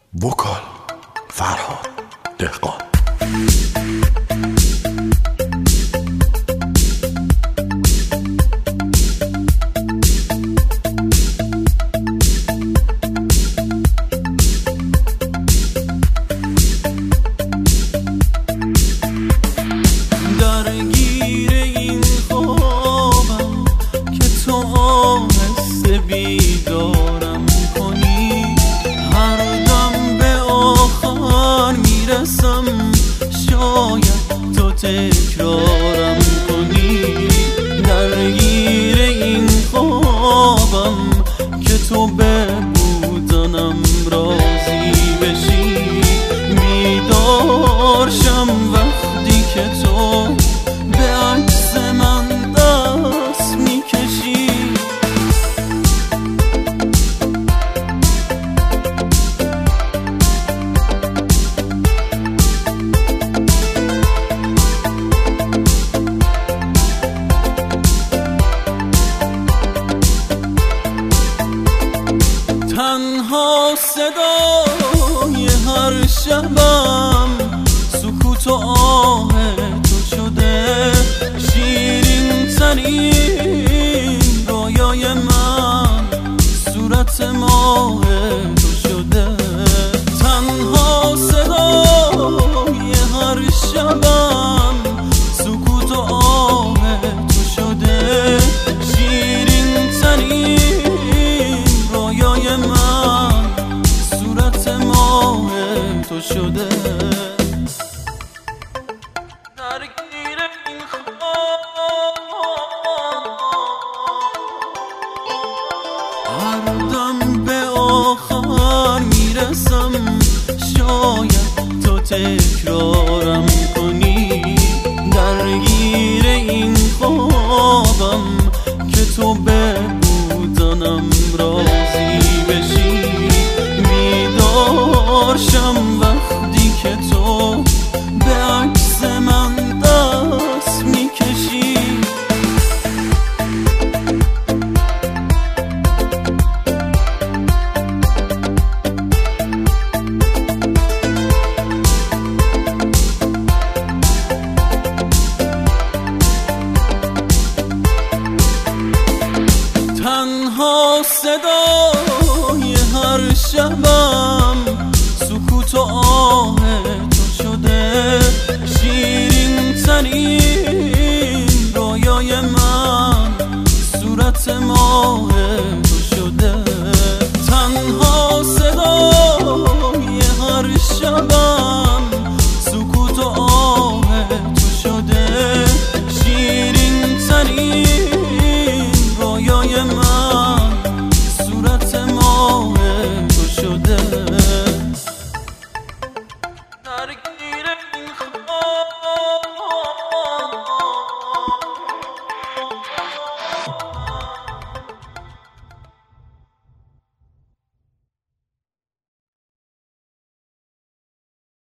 وکال فرهاد دهقان. درگیر این خوابم که تو آهسته بیدارم کنی، هر دم به آخر میرسم شاید تو تکرارم کنی. درگیر این خوابم که تو به بودنم راضی بشی، بیدار شم وقتی که تو به عکس من دست میکشی. تنها صدای هر شبم سکوت و آه تو شده، شیرین ترین رویای من صورت ماه تو شده. تنها صدای هر شبم سکوت و آه تو شده، شیرین ترین رویای من صورت ماه تو شده. درگیر این هر دم به آخر میرسم شاید تو تکرارم کنی. درگیر این خوابم که تو به بودنم راضی بشی، بیدار شم